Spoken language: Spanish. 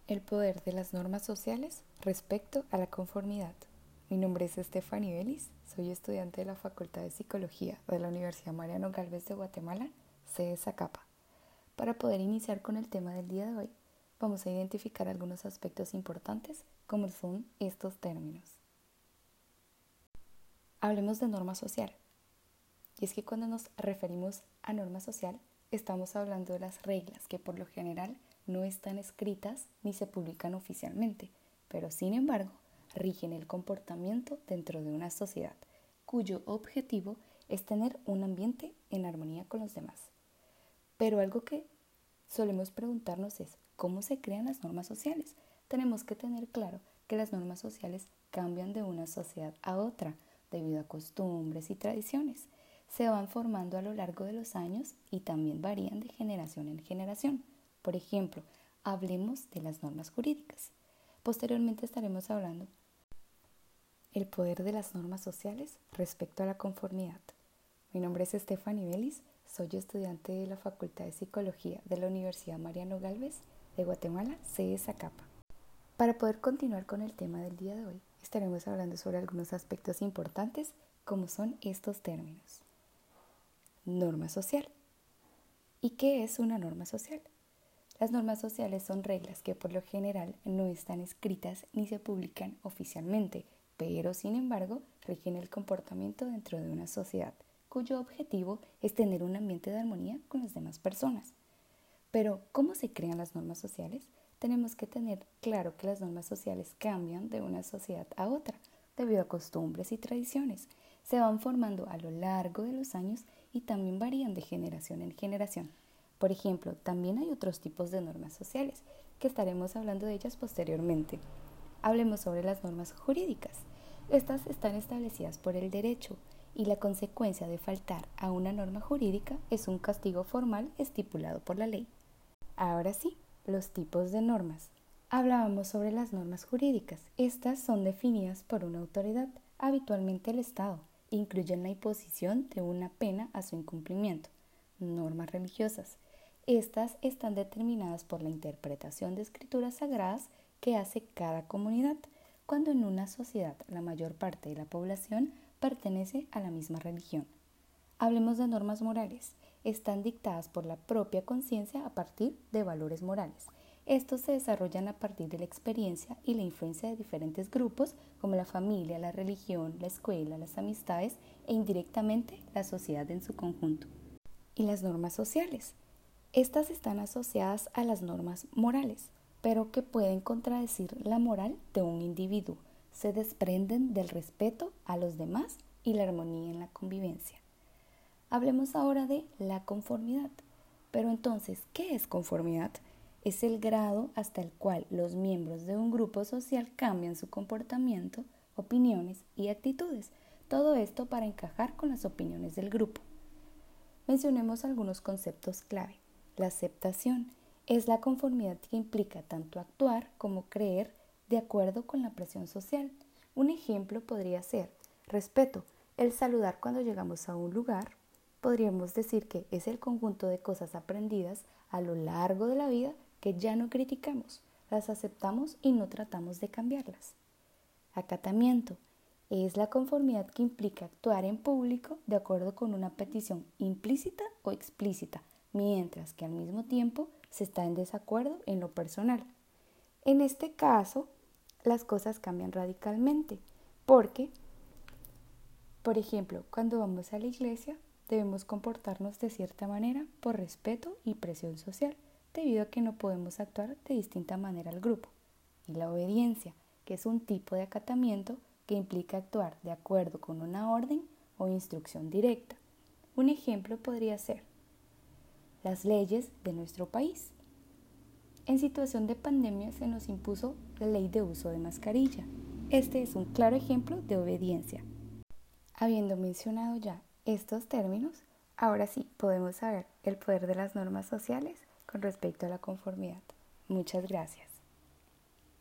El poder de las normas sociales respecto a la conformidad. Mi nombre es Stephanie Belis, soy estudiante de la Facultad de Psicología de la Universidad Mariano Gálvez de Guatemala, sede Zacapa. Para poder iniciar con el tema del día de hoy, vamos a identificar algunos aspectos importantes como son estos términos. Hablemos de norma social. Y es que cuando nos referimos a norma social, estamos hablando de las reglas que por lo general no están escritas ni se publican oficialmente, pero sin embargo rigen el comportamiento dentro de una sociedad, cuyo objetivo es tener un ambiente en armonía con los demás. Pero algo que solemos preguntarnos es, ¿cómo se crean las normas sociales? Tenemos que tener claro que las normas sociales cambian de una sociedad a otra debido a costumbres y tradiciones. Se van formando a lo largo de los años y también varían de generación en generación. Por ejemplo, hablemos de las normas jurídicas. Posteriormente estaremos hablando del poder de las normas sociales respecto a la conformidad. Mi nombre es Stephanie Belis, soy estudiante de la Facultad de Psicología de la Universidad Mariano Gálvez de Guatemala, sede Zacapa. Para poder continuar con el tema del día de hoy, estaremos hablando sobre algunos aspectos importantes como son estos términos. Norma social. ¿Y qué es una norma social? Las normas sociales son reglas que por lo general no están escritas ni se publican oficialmente, pero sin embargo rigen el comportamiento dentro de una sociedad, cuyo objetivo es tener un ambiente de armonía con las demás personas. Pero, ¿cómo se crean las normas sociales? Tenemos que tener claro que las normas sociales cambian de una sociedad a otra, debido a costumbres y tradiciones. Se van formando a lo largo de los años y también varían de generación en generación. Por ejemplo, también hay otros tipos de normas sociales, que estaremos hablando de ellas posteriormente. Hablemos sobre las normas jurídicas. Estas están establecidas por el derecho y la consecuencia de faltar a una norma jurídica es un castigo formal estipulado por la ley. Ahora sí, los tipos de normas. Hablábamos sobre las normas jurídicas. Estas son definidas por una autoridad, habitualmente el Estado. Incluyen la imposición de una pena a su incumplimiento. Normas religiosas. Estas están determinadas por la interpretación de escrituras sagradas que hace cada comunidad, cuando en una sociedad la mayor parte de la población pertenece a la misma religión. Hablemos de normas morales. Están dictadas por la propia conciencia a partir de valores morales. Estos se desarrollan a partir de la experiencia y la influencia de diferentes grupos como la familia, la religión, la escuela, las amistades e indirectamente la sociedad en su conjunto. Y las normas sociales. Estas están asociadas a las normas morales, pero que pueden contradecir la moral de un individuo. Se desprenden del respeto a los demás y la armonía en la convivencia. Hablemos ahora de la conformidad. Pero entonces, ¿qué es conformidad? Es el grado hasta el cual los miembros de un grupo social cambian su comportamiento, opiniones y actitudes. Todo esto para encajar con las opiniones del grupo. Mencionemos algunos conceptos clave. La aceptación es la conformidad que implica tanto actuar como creer de acuerdo con la presión social. Un ejemplo podría ser respeto, el saludar cuando llegamos a un lugar. Podríamos decir que es el conjunto de cosas aprendidas a lo largo de la vida que ya no criticamos, las aceptamos y no tratamos de cambiarlas. Acatamiento es la conformidad que implica actuar en público de acuerdo con una petición implícita o explícita, mientras que al mismo tiempo se está en desacuerdo en lo personal. En este caso, las cosas cambian radicalmente, porque, por ejemplo, cuando vamos a la iglesia, debemos comportarnos de cierta manera por respeto y presión social, debido a que no podemos actuar de distinta manera al grupo. Y la obediencia, que es un tipo de acatamiento que implica actuar de acuerdo con una orden o instrucción directa. Un ejemplo podría ser las leyes de nuestro país. En situación de pandemia se nos impuso la ley de uso de mascarilla. Este es un claro ejemplo de obediencia. Habiendo mencionado ya estos términos, ahora sí podemos saber el poder de las normas sociales con respecto a la conformidad. Muchas gracias.